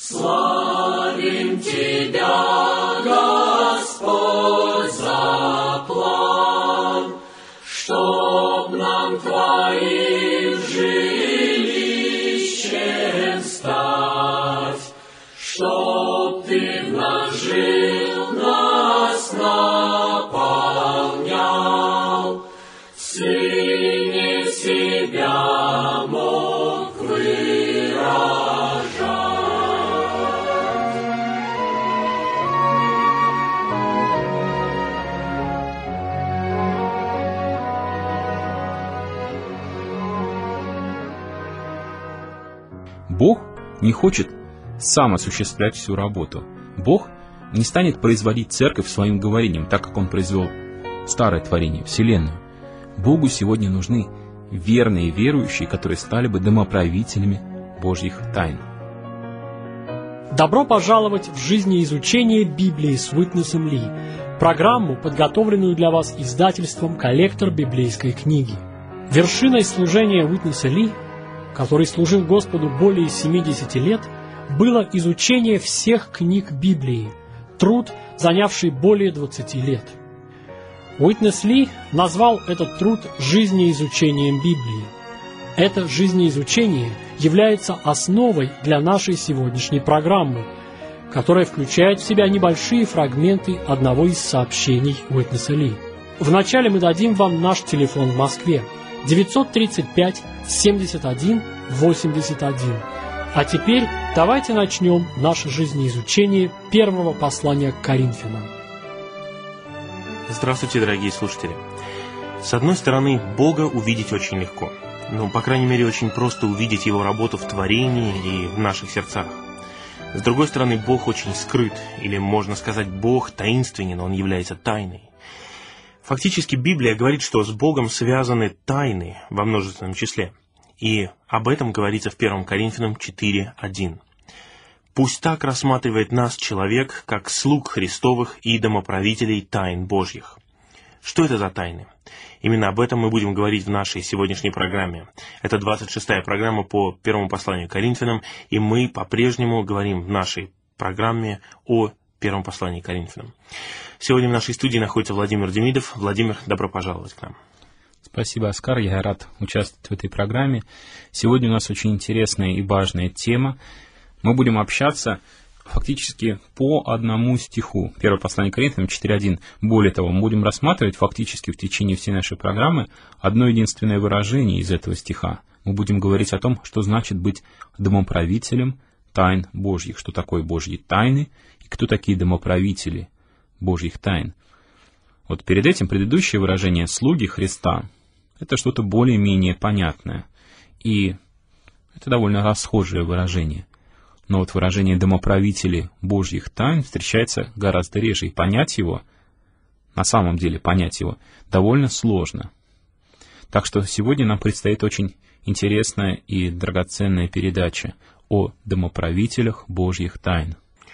Славим Тебя, Господь, за план, чтоб нам Твоим жилищем стать, чтоб Ты в нас жил, нас наполнял, в Сыне себя мог выражать. Бог не хочет сам осуществлять всю работу. Бог не станет производить церковь своим говорением, так как Он произвел старое творение, Вселенную. Богу сегодня нужны верные верующие, которые стали бы домоправителями Божьих тайн. Добро пожаловать в жизнеизучение Библии с Уитнесом Ли, программу, подготовленную для вас издательством «Коллектор библейской книги». Вершиной служения Уитнеса Ли, который служил Господу более 70 лет, было изучение всех книг Библии, труд, занявший более 20 лет. Уитнес Ли назвал этот труд жизнеизучением Библии. Это жизнеизучение является основой для нашей сегодняшней программы, которая включает в себя небольшие фрагменты одного из сообщений Уитнеса Ли. Вначале мы дадим вам наш телефон в Москве 935 71 81. А теперь давайте начнем наше жизнеизучение первого послания к Коринфянам. Здравствуйте, дорогие слушатели. С одной стороны, Бога увидеть очень легко. По крайней мере, очень просто увидеть Его работу в творении и в наших сердцах. С другой стороны, Бог очень скрыт, или, можно сказать, Бог таинственен, Он является тайной. Фактически, Библия говорит, что с Богом связаны тайны во множественном числе. И об этом говорится в 1 Коринфянам 4:1. «Пусть так рассматривает нас человек, как слуг Христовых и домоправителей тайн Божьих». Что это за тайны? Именно об этом мы будем говорить в нашей сегодняшней программе. Это 26-я программа по первому посланию к Коринфянам, и мы по-прежнему говорим в нашей программе о первом послании к Коринфянам. Сегодня в нашей студии находится Владимир Демидов. Владимир, добро пожаловать к нам. Спасибо, Оскар, я рад участвовать в этой программе. Сегодня у нас очень интересная и важная тема. Мы будем общаться фактически по одному стиху. Первое послание к Коринфянам 4:1. Более того, мы будем рассматривать фактически в течение всей нашей программы одно единственное выражение из этого стиха. Мы будем говорить о том, что значит быть домоправителем тайн Божьих, что такое Божьи тайны и кто такие домоправители Божьих тайн. Вот перед этим предыдущее выражение «слуги Христа» — это что-то более-менее понятное, и это довольно расхожее выражение. Но вот выражение «домоправители Божьих тайн» встречается гораздо реже, и понять его, на самом деле понять его, довольно сложно. Так что сегодня нам предстоит очень интересная и драгоценная передача о домоправителях Божьих тайн.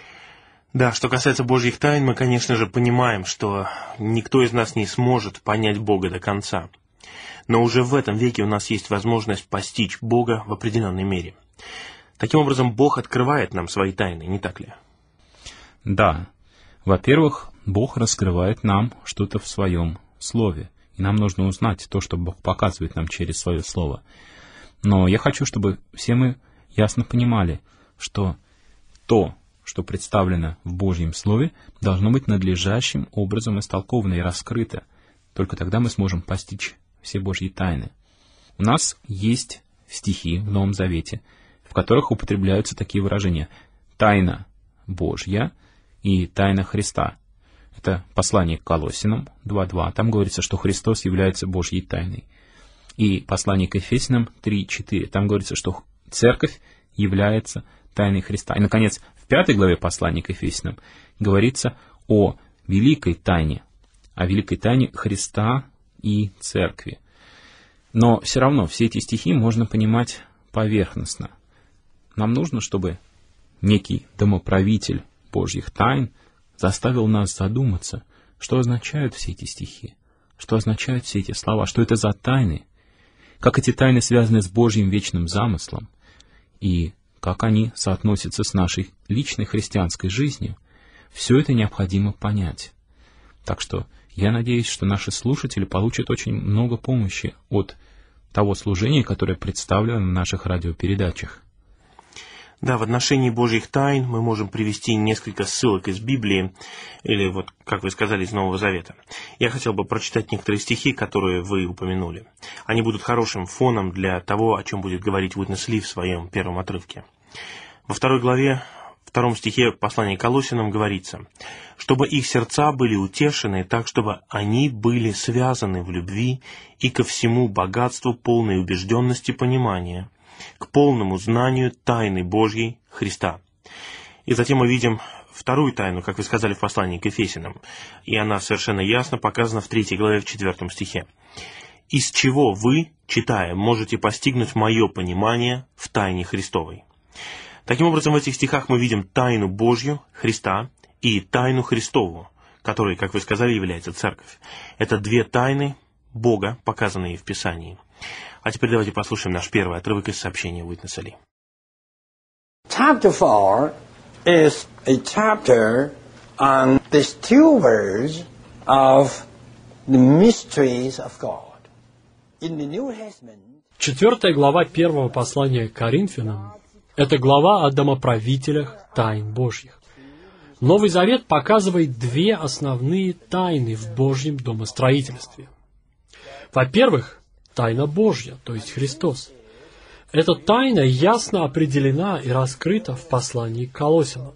Да, что касается Божьих тайн, мы, конечно же, понимаем, что никто из нас не сможет понять Бога до конца. Но уже в этом веке у нас есть возможность постичь Бога в определенной мере. Таким образом, Бог открывает нам свои тайны, не так ли? Да. Во-первых, Бог раскрывает нам что-то в Своем Слове. И нам нужно узнать то, что Бог показывает нам через Свое Слово. Но я хочу, чтобы все мы ясно понимали, что то, что представлено в Божьем Слове, должно быть надлежащим образом истолковано и раскрыто. Только тогда мы сможем постичь все Божьи тайны. У нас есть стихи в Новом Завете, в которых употребляются такие выражения: «тайна Божья» и «тайна Христа». Это послание к Колоссянам 2:2. Там говорится, что Христос является Божьей тайной. И послание к Ефесянам 3:4. Там говорится, что Церковь является тайной Христа. И, наконец, в 5 главе послания к Ефесянам говорится о великой тайне Христа и Церкви. Но все равно все эти стихи можно понимать поверхностно. Нам нужно, чтобы некий домоправитель Божьих тайн заставил нас задуматься, что означают все эти стихи, что означают все эти слова, что это за тайны, как эти тайны связаны с Божьим вечным замыслом, и как они соотносятся с нашей личной христианской жизнью. Все это необходимо понять. Так что я надеюсь, что наши слушатели получат очень много помощи от того служения, которое представлено в наших радиопередачах. Да, в отношении Божьих тайн мы можем привести несколько ссылок из Библии, или вот, как вы сказали, из Нового Завета. Я хотел бы прочитать некоторые стихи, которые вы упомянули. Они будут хорошим фоном для того, о чем будет говорить Уитнес Ли в своем первом отрывке. Во 2 главе, 2 стихе послания к Колоссянам говорится: «Чтобы их сердца были утешены, так, чтобы они были связаны в любви и ко всему богатству полной убежденности понимания, к полному знанию тайны Божьей Христа». И затем мы видим вторую тайну, как вы сказали в послании к Ефесянам, и она совершенно ясно показана в 3 главе, в 4 стихе. «Из чего вы, читая, можете постигнуть мое понимание в тайне Христовой». Таким образом, в этих стихах мы видим тайну Божью, Христа, и тайну Христову, которой, как вы сказали, является Церковь. Это две тайны Бога, показанные в Писании. А теперь давайте послушаем наш первый отрывок из сообщения Уитнеса Ли. Chapter 4 is a chapter on the stewards of the mysteries of God. In the New Testament, 4 глава 1 послания к Коринфянам – это глава о домоправителях тайн Божьих. Новый Завет показывает две основные тайны в Божьем домостроительстве. Во-первых, тайна Божья, то есть Христос. Эта тайна ясно определена и раскрыта в послании к Колоссянам.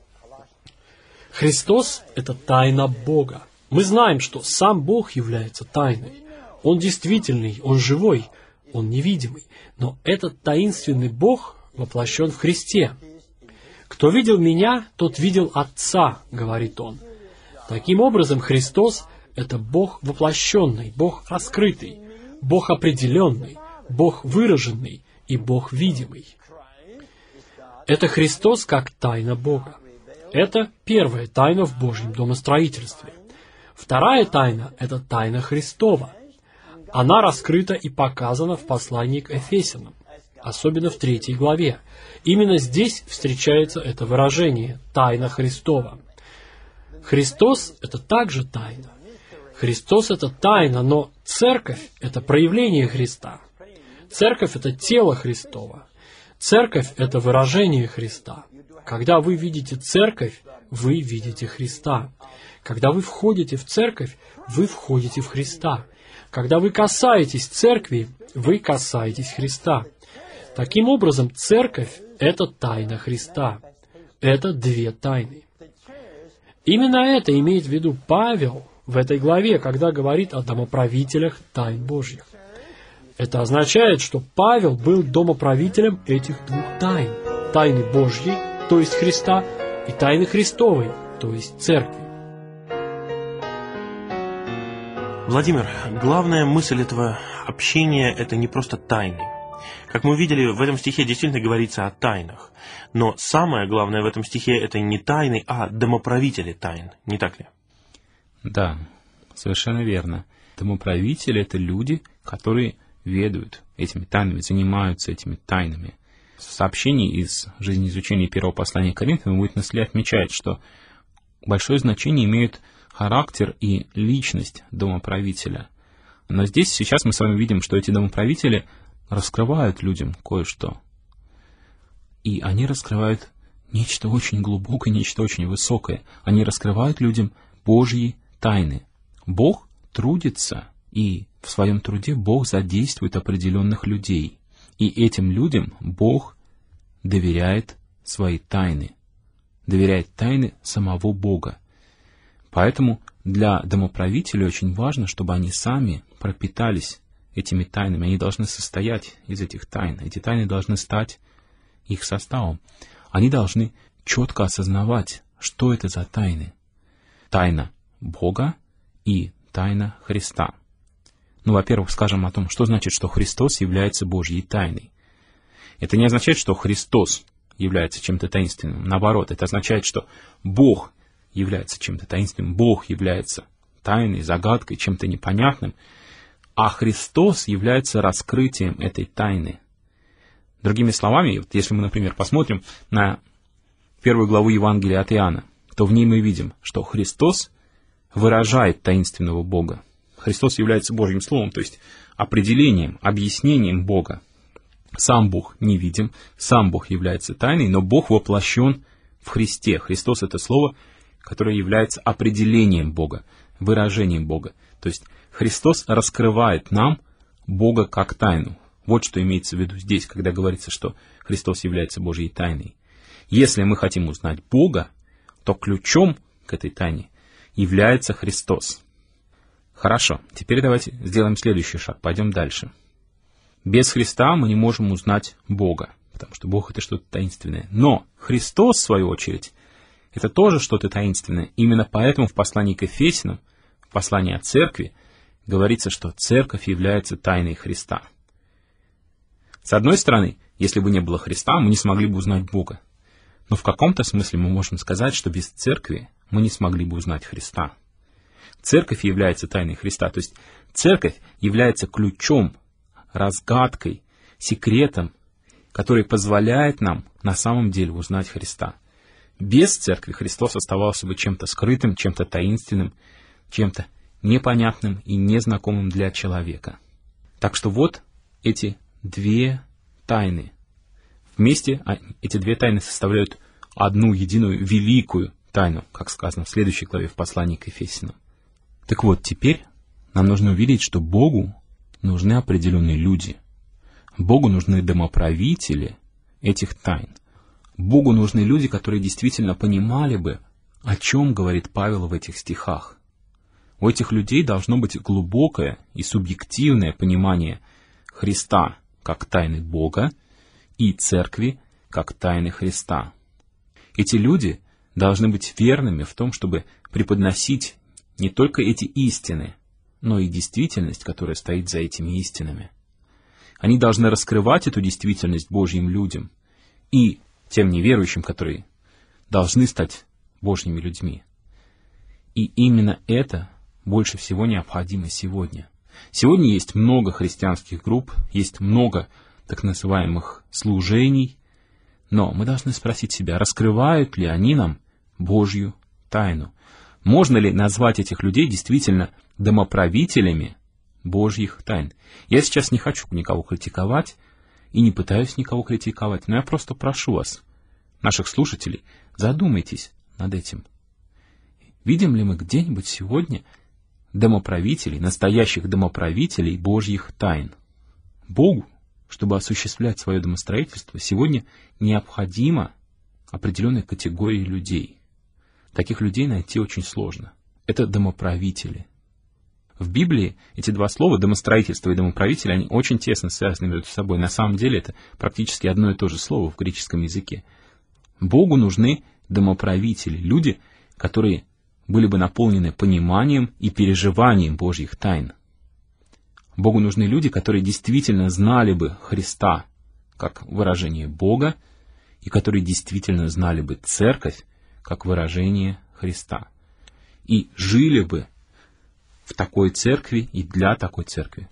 Христос – это тайна Бога. Мы знаем, что сам Бог является тайной. Он действительный, Он живой, Он невидимый. Но этот таинственный Бог воплощен в Христе. «Кто видел Меня, тот видел Отца», — говорит Он. Таким образом, Христос — это Бог воплощенный, Бог раскрытый, Бог определенный, Бог выраженный и Бог видимый. Это Христос как тайна Бога. Это первая тайна в Божьем домостроительстве. Вторая тайна — это тайна Христова. Она раскрыта и показана в послании к Ефесянам, особенно в 3 главе. Именно здесь встречается это выражение «тайна Христова». Христос — это также тайна. Христос — это тайна, но Церковь — это проявление Христа. Церковь — это тело Христово. Церковь — это выражение Христа. Когда вы видите Церковь, вы видите Христа. Когда вы входите в Церковь, вы входите в Христа. Когда вы касаетесь Церкви, вы касаетесь Христа. Таким образом, Церковь — это тайна Христа. Это две тайны. Именно это имеет в виду Павел в этой главе, когда говорит о домоправителях тайн Божьих. Это означает, что Павел был домоправителем этих двух тайн. Тайны Божьей, то есть Христа, и тайны Христовой, то есть Церкви. Владимир, главная мысль этого общения – это не просто тайны. Как мы увидели, в этом стихе действительно говорится о тайнах. Но самое главное в этом стихе – это не тайны, а домоправители тайн. Не так ли? Да, совершенно верно. Домоправители — это люди, которые ведают этими тайнами, занимаются этими тайнами. В сообщении из жизнеизучения первого послания к Коринфянам Уитнес Ли отмечает, что большое значение имеют характер и личность домоправителя. Но здесь сейчас мы с вами видим, что эти домоправители раскрывают людям кое-что. И они раскрывают нечто очень глубокое, нечто очень высокое. Они раскрывают людям Божьи тайны. Бог трудится, и в своем труде Бог задействует определенных людей. И этим людям Бог доверяет свои тайны. Доверяет тайны самого Бога. Поэтому для домоправителей очень важно, чтобы они сами пропитались этими тайнами. Они должны состоять из этих тайн. Эти тайны должны стать их составом. Они должны четко осознавать, что это за тайны. Тайна Бога и тайна Христа. Ну, во-первых, скажем о том, что значит, что Христос является Божьей тайной. Это не означает, что Христос является чем-то таинственным. Наоборот, это означает, что Бог является чем-то таинственным, Бог является тайной, загадкой, чем-то непонятным, а Христос является раскрытием этой тайны. Другими словами, вот если мы, например, посмотрим на 1 главу Евангелия от Иоанна, то в ней мы видим, что Христос выражает таинственного Бога. Христос является Божьим Словом, то есть определением, объяснением Бога. Сам Бог невидим, сам Бог является тайной, но Бог воплощен в Христе. Христос — это Слово, которое является определением Бога, выражением Бога. То есть Христос раскрывает нам Бога как тайну. Вот что имеется в виду здесь, когда говорится, что Христос является Божьей тайной. Если мы хотим узнать Бога, то ключом к этой тайне является Христос. Хорошо, теперь давайте сделаем следующий шаг, пойдем дальше. Без Христа мы не можем узнать Бога, потому что Бог — это что-то таинственное. Но Христос, в свою очередь, это тоже что-то таинственное. Именно поэтому в послании к Ефесянам, в послании о церкви, говорится, что церковь является тайной Христа. С одной стороны, если бы не было Христа, мы не смогли бы узнать Бога. Но в каком-то смысле мы можем сказать, что без церкви мы не смогли бы узнать Христа. Церковь является тайной Христа, то есть церковь является ключом, разгадкой, секретом, который позволяет нам на самом деле узнать Христа. Без церкви Христос оставался бы чем-то скрытым, чем-то таинственным, чем-то непонятным и незнакомым для человека. Так что вот эти две тайны. Вместе эти две тайны составляют одну единую великую тайну, как сказано в следующей главе в послании к Ефесянам. Так вот, теперь нам нужно увидеть, что Богу нужны определенные люди. Богу нужны домоправители этих тайн. Богу нужны люди, которые действительно понимали бы, о чем говорит Павел в этих стихах. У этих людей должно быть глубокое и субъективное понимание Христа как тайны Бога и Церкви как тайны Христа. Эти люди должны быть верными в том, чтобы преподносить не только эти истины, но и действительность, которая стоит за этими истинами. Они должны раскрывать эту действительность Божьим людям и тем неверующим, которые должны стать Божьими людьми. И именно это больше всего необходимо сегодня. Сегодня есть много христианских групп, есть много так называемых служений, но мы должны спросить себя, раскрывают ли они нам Божью тайну? Можно ли назвать этих людей действительно домоправителями Божьих тайн? Я сейчас не хочу никого критиковать и не пытаюсь никого критиковать, но я просто прошу вас, наших слушателей, задумайтесь над этим. Видим ли мы где-нибудь сегодня домоправителей, настоящих домоправителей Божьих тайн? Богу, чтобы осуществлять свое домостроительство, сегодня необходима определенная категория людей. Таких людей найти очень сложно. Это домоправители. В Библии эти два слова, домостроительство и домоправитель, они очень тесно связаны между собой. На самом деле это практически одно и то же слово в греческом языке. Богу нужны домоправители, люди, которые были бы наполнены пониманием и переживанием Божьих тайн. Богу нужны люди, которые действительно знали бы Христа как выражение Бога, и которые действительно знали бы Церковь как выражение Христа. И жили бы в такой церкви и для такой церкви.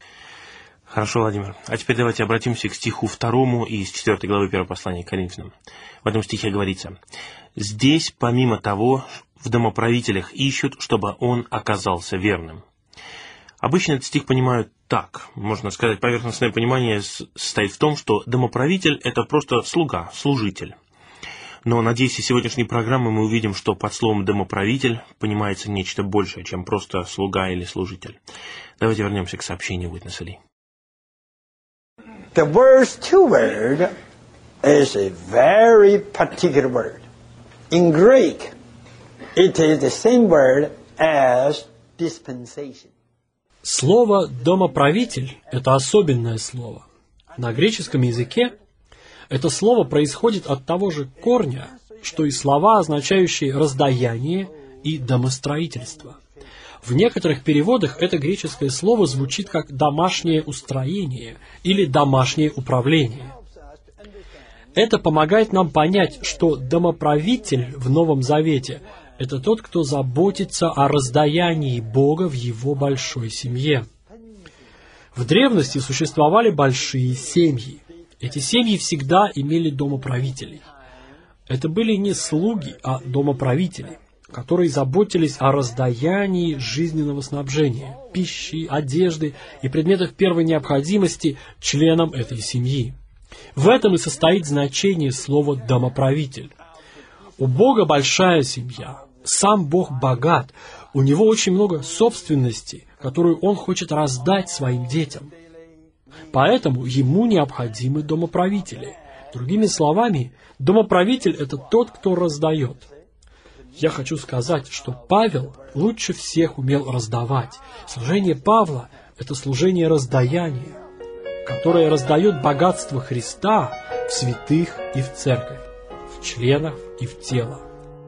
Хорошо, Владимир. А теперь давайте обратимся к стиху 2 из 4 главы 1 послания к Коринфянам. В этом стихе говорится: «Здесь, помимо того, в домоправителях ищут, чтобы он оказался верным». Обычно этот стих понимают так. Можно сказать, поверхностное понимание состоит в том, что домоправитель – это просто слуга, служитель. Но, надеюсь, из сегодняшней программы мы увидим, что под словом «домоправитель» понимается нечто большее, чем просто слуга или служитель. Давайте вернемся к сообщению Witness Lee. The word steward is a very particular word. In Greek, it is the same word as dispensation. Слово «домоправитель» — это особенное слово. На греческом языке это слово происходит от того же корня, что и слова, означающие раздаяние и домостроительство. В некоторых переводах это греческое слово звучит как «домашнее устроение» или «домашнее управление». Это помогает нам понять, что домоправитель в Новом Завете – это тот, кто заботится о раздаянии Бога в Его большой семье. В древности существовали большие семьи. Эти семьи всегда имели домоправителей. Это были не слуги, а домоправители, которые заботились о раздаянии жизненного снабжения, пищи, одежды и предметов первой необходимости членам этой семьи. В этом и состоит значение слова «домоправитель». У Бога большая семья, сам Бог богат, у Него очень много собственности, которую Он хочет раздать своим детям. Поэтому Ему необходимы домоправители. Другими словами, домоправитель – это тот, кто раздает. Я хочу сказать, что Павел лучше всех умел раздавать. Служение Павла – это служение раздаяния, которое раздает богатство Христа в святых и в церковь, в членах и в тело.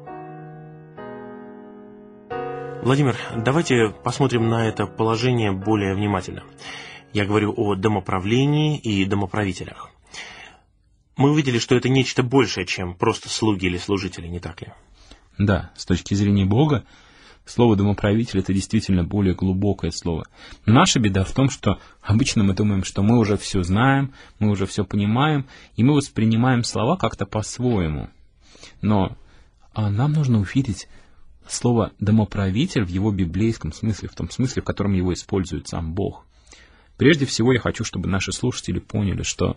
Владимир, давайте посмотрим на это положение более внимательно. Я говорю о домоправлении и домоправителях. Мы увидели, что это нечто большее, чем просто слуги или служители, не так ли? Да, с точки зрения Бога, слово «домоправитель» — это действительно более глубокое слово. Наша беда в том, что обычно мы думаем, что мы уже все знаем, мы уже все понимаем, и мы воспринимаем слова как-то по-своему. Но нам нужно увидеть слово «домоправитель» в его библейском смысле, в том смысле, в котором его использует сам Бог. Прежде всего, я хочу, чтобы наши слушатели поняли, что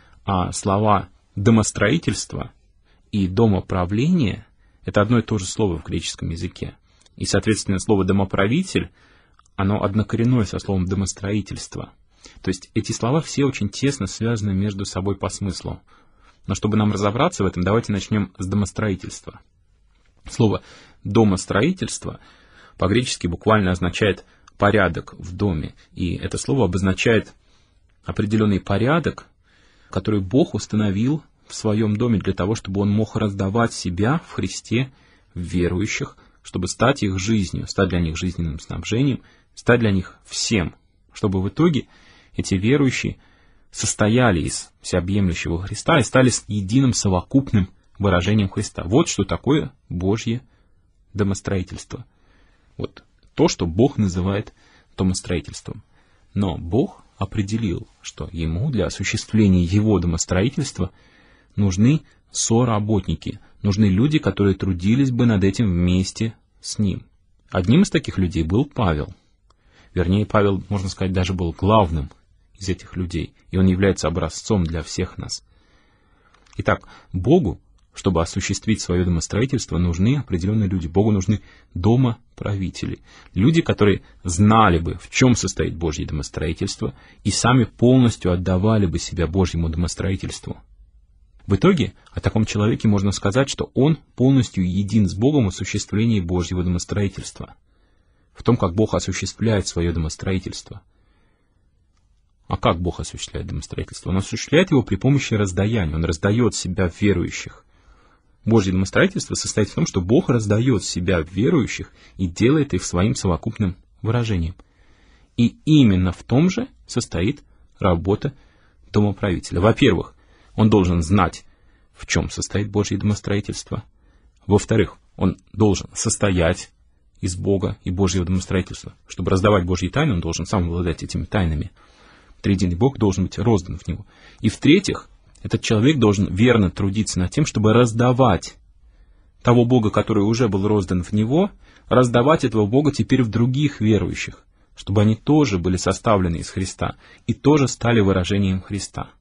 слова «домостроительство» и «домоправление» — это одно и то же слово в греческом языке. И, соответственно, слово «домоправитель», оно однокоренное со словом «домостроительство». То есть эти слова все очень тесно связаны между собой по смыслу. Но чтобы нам разобраться в этом, давайте начнем с домостроительства. Слово «домостроительство» по-гречески буквально означает «порядок в доме». И это слово обозначает определенный порядок, который Бог установил в своем доме для того, чтобы Он мог раздавать себя в Христе в верующих, чтобы стать их жизнью, стать для них жизненным снабжением, стать для них всем, чтобы в итоге эти верующие состояли из всеобъемлющего Христа и стали единым совокупным выражением Христа. Вот что такое Божье домостроительство. Вот то, что Бог называет домостроительством. Но Бог определил, что Ему для осуществления Его домостроительства нужны соработники, нужны люди, которые трудились бы над этим вместе с Ним. Одним из таких людей был Павел. Вернее, Павел, можно сказать, даже был главным из этих людей, и он является образцом для всех нас. Итак, Богу, чтобы осуществить свое домостроительство, нужны определенные люди. Богу нужны домоправители. Люди, которые знали бы, в чем состоит Божье домостроительство, и сами полностью отдавали бы себя Божьему домостроительству. В итоге о таком человеке можно сказать, что он полностью един с Богом в осуществлении Божьего домостроительства, в том, как Бог осуществляет свое домостроительство. А как Бог осуществляет домостроительство? Он осуществляет его при помощи раздаяния. Он раздает себя в верующих. Божье домостроительство состоит в том, что Бог раздает себя в верующих и делает их своим совокупным выражением. И именно в том же состоит работа домоправителя. Во-первых, он должен знать, в чем состоит Божье домостроительство. Во-вторых, он должен состоять из Бога и Божьего домостроительства. Чтобы раздавать Божьи тайны, он должен сам обладать этими тайнами. Триединый Бог должен быть роздан в него. И в-третьих, этот человек должен верно трудиться над тем, чтобы раздавать того Бога, который уже был роздан в него, раздавать этого Бога теперь в других верующих, чтобы они тоже были составлены из Христа и тоже стали выражением Христа.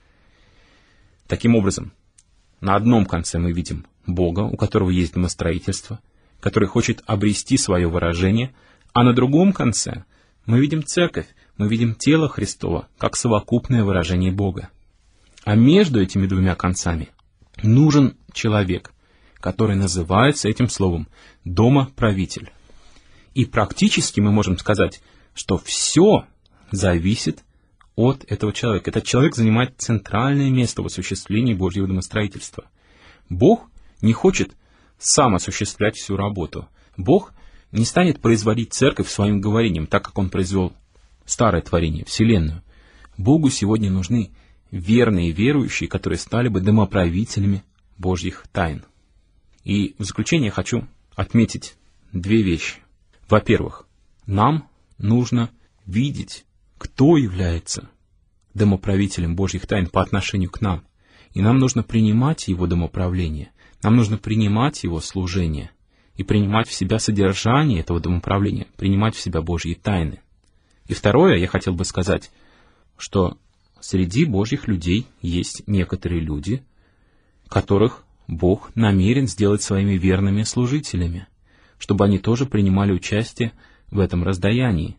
Таким образом, на одном конце мы видим Бога, у которого есть домостроительство, который хочет обрести свое выражение, а на другом конце мы видим церковь, мы видим тело Христово, как совокупное выражение Бога. А между этими двумя концами нужен человек, который называется этим словом «домоправитель». И практически мы можем сказать, что все зависит от этого человека. Этот человек занимает центральное место в осуществлении Божьего домостроительства. Бог не хочет сам осуществлять всю работу. Бог не станет производить церковь своим говорением, так как Он произвел старое творение, Вселенную. Богу сегодня нужны верные верующие, которые стали бы домоправителями Божьих тайн. И в заключение хочу отметить две вещи. Во-первых, нам нужно видеть, кто является домоправителем Божьих тайн по отношению к нам. И нам нужно принимать Его домоправление, нам нужно принимать Его служение и принимать в себя содержание этого домоправления, принимать в себя Божьи тайны. И второе, я хотел бы сказать, что среди Божьих людей есть некоторые люди, которых Бог намерен сделать своими верными служителями, чтобы они тоже принимали участие в этом раздаянии.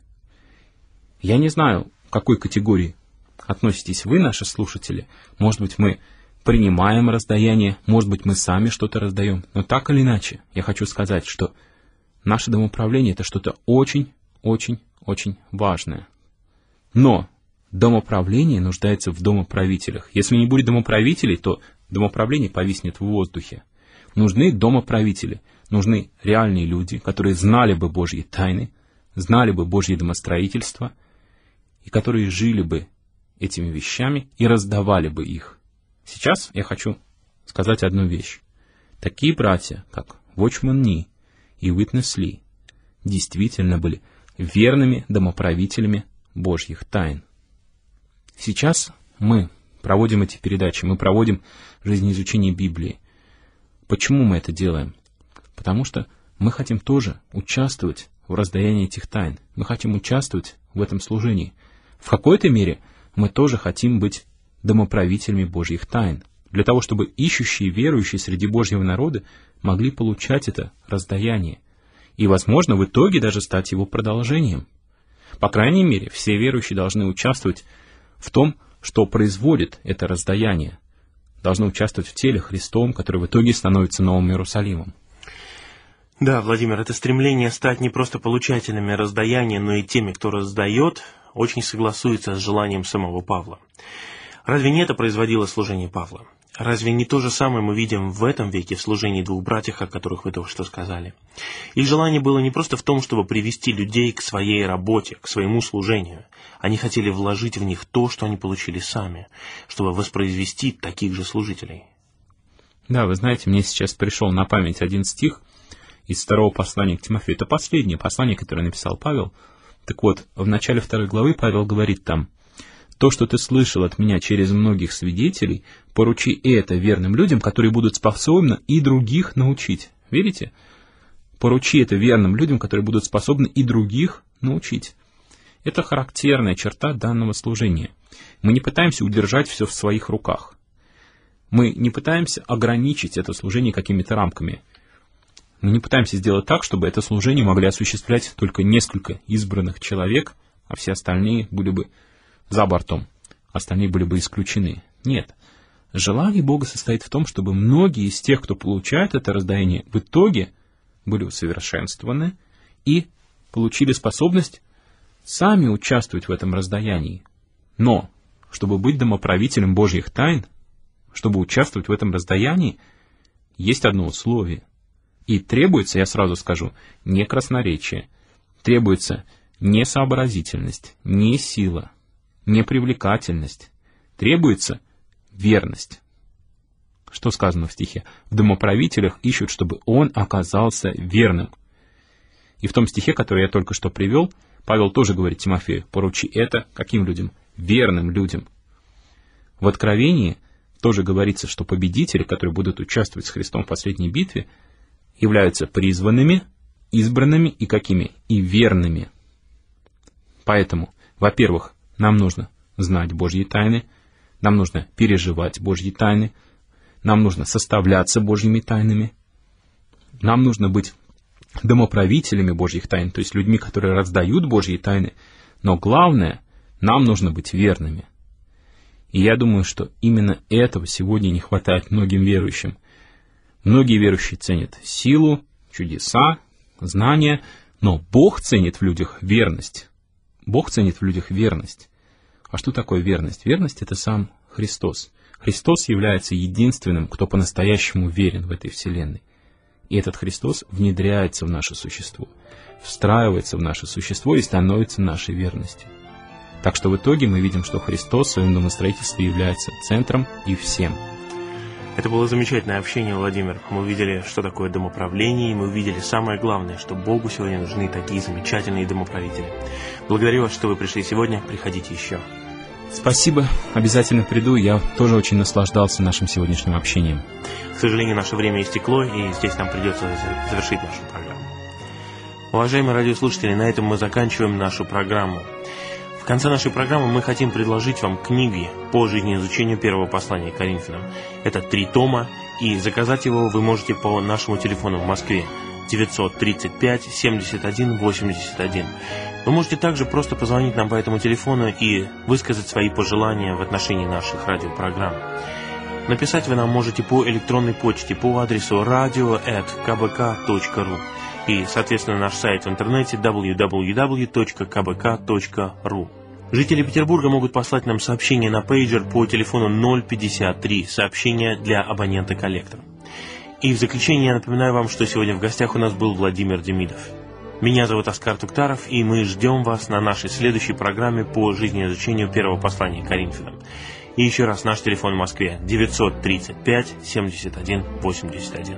Я не знаю, к какой категории относитесь вы, наши слушатели. Может быть, мы принимаем раздаяние, может быть, мы сами что-то раздаем. Но так или иначе, я хочу сказать, что наше домоправление — это что-то очень важное. Но домоправление нуждается в домоправителях. Если не будет домоправителей, то домоправление повиснет в воздухе. Нужны домоправители, нужны реальные люди, которые знали бы Божьи тайны, знали бы Божье домостроительство, и которые жили бы этими вещами и раздавали бы их. Сейчас я хочу сказать одну вещь. Такие братья, как Watchman Nee и Witness Lee, действительно были верными домоправителями Божьих тайн. Сейчас мы проводим эти передачи, мы проводим жизнеизучение Библии. Почему мы это делаем? Потому что мы хотим тоже участвовать в раздаянии этих тайн. Мы хотим участвовать в этом служении. В какой-то мере мы тоже хотим быть домоправителями Божьих тайн, для того, чтобы ищущие и верующие среди Божьего народа могли получать это раздаяние. И, возможно, в итоге даже стать его продолжением. По крайней мере, все верующие должны участвовать в том, что производит это раздаяние. Должны участвовать в теле Христовом, который в итоге становится Новым Иерусалимом. Да, Владимир, это стремление стать не просто получателями раздаяния, но и теми, кто раздает, очень согласуется с желанием самого Павла. Разве не это производило служение Павла? Разве не то же самое мы видим в этом веке в служении двух братьев, о которых вы только что сказали? Их желание было не просто в том, чтобы привести людей к своей работе, к своему служению. Они хотели вложить в них то, что они получили сами, чтобы воспроизвести таких же служителей. Да, вы знаете, мне сейчас пришел на память один стих из 2 послания к Тимофею. Это последнее послание, которое написал Павел. Так вот, в начале 2 главы Павел говорит там: «То, что ты слышал от меня через многих свидетелей, поручи это верным людям, которые будут способны и других научить». Видите? Поручи это верным людям, которые будут способны и других научить. Это характерная черта данного служения. Мы не пытаемся удержать все в своих руках. Мы не пытаемся ограничить это служение какими-то рамками. Мы не пытаемся сделать так, чтобы это служение могли осуществлять только несколько избранных человек, а все остальные были бы за бортом, остальные были бы исключены. Нет. Желание Бога состоит в том, чтобы многие из тех, кто получает это раздаяние, в итоге были усовершенствованы и получили способность сами участвовать в этом раздаянии. Но, чтобы быть домоправителем Божьих тайн, чтобы участвовать в этом раздаянии, есть одно условие. И требуется, я сразу скажу, не красноречие, требуется не сообразительность, не сила, не привлекательность, требуется верность. Что сказано в стихе? В домоправителях ищут, чтобы он оказался верным. И в том стихе, который я только что привел, Павел тоже говорит Тимофею: поручи это каким людям? Верным людям. В Откровении тоже говорится, что победители, которые будут участвовать с Христом в последней битве, являются призванными, избранными и какими? И верными. Поэтому, во-первых, нам нужно знать Божьи тайны, нам нужно переживать Божьи тайны, нам нужно составляться Божьими тайнами, нам нужно быть домоправителями Божьих тайн, то есть людьми, которые раздают Божьи тайны, но главное, нам нужно быть верными. И я думаю, что именно этого сегодня не хватает многим верующим. Многие верующие ценят силу, чудеса, знания, но Бог ценит в людях верность. Бог ценит в людях верность. А что такое верность? Верность — это сам Христос. Христос является единственным, кто по-настоящему верен в этой вселенной. И этот Христос внедряется в наше существо, встраивается в наше существо и становится нашей верностью. Так что в итоге мы видим, что Христос в своем домостроительстве является центром и всем. Это было замечательное общение, Владимир. Мы увидели, что такое домоправление, и мы увидели самое главное, что Богу сегодня нужны такие замечательные домоправители. Благодарю вас, что вы пришли сегодня. Приходите еще. Спасибо, обязательно приду, я тоже очень наслаждался нашим сегодняшним общением. К сожалению, наше время истекло, и здесь нам придется завершить нашу программу. Уважаемые радиослушатели, на этом мы заканчиваем нашу программу. В конце нашей программы мы хотим предложить вам книги по жизнеизучению первого послания к Коринфянам. Это 3 тома, и заказать его вы можете по нашему телефону в Москве 935 71 81. Вы можете также просто позвонить нам по этому телефону и высказать свои пожелания в отношении наших радиопрограмм. Написать вы нам можете по электронной почте по адресу radio@kbk.ru и, соответственно, наш сайт в интернете www.kbk.ru. Жители Петербурга могут послать нам сообщение на пейджер по телефону 053, сообщение для абонента-коллектора. И в заключение я напоминаю вам, что сегодня в гостях у нас был Владимир Демидов. Меня зовут Оскар Туктаров, и мы ждем вас на нашей следующей программе по жизнеизучению первого послания к Коринфянам. И еще раз, наш телефон в Москве 935 71 81.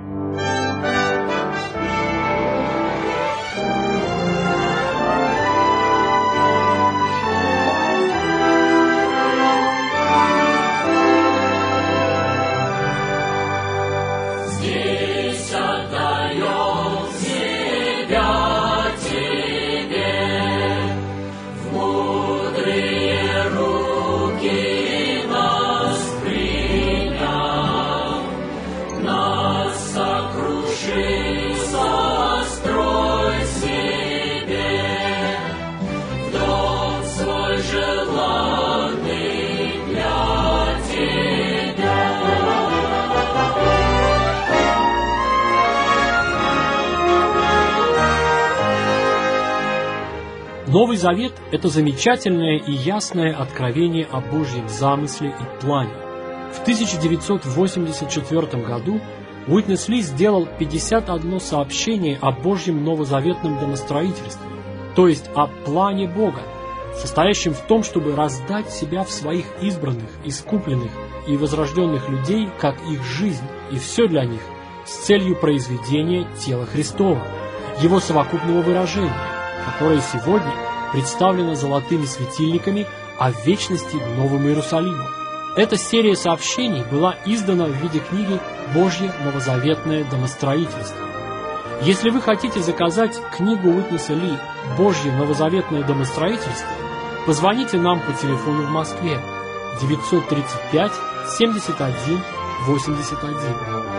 Новый Завет – это замечательное и ясное откровение о Божьем замысле и плане. В 1984 году Уитнес Ли сделал 51 сообщение о Божьем новозаветном домостроительстве, то есть о плане Бога, состоящем в том, чтобы раздать себя в своих избранных, искупленных и возрожденных людей, как их жизнь, и все для них, с целью произведения тела Христова, его совокупного выражения, которое сегодня представлено золотыми светильниками, а в вечности Новым Иерусалимом. Эта серия сообщений была издана в виде книги «Божье новозаветное домостроительство». Если вы хотите заказать книгу Уитнеса Ли «Божье новозаветное домостроительство», позвоните нам по телефону в Москве 935 71 81.